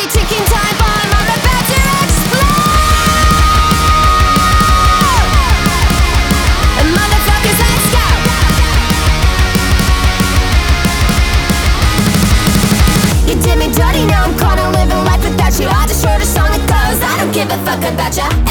ticking time bomb, I'm about to explode. Motherfuckers, let's go. You did me dirty, now I'm caught in living life without you. I just wrote a song that goes, I don't give a fuck about ya.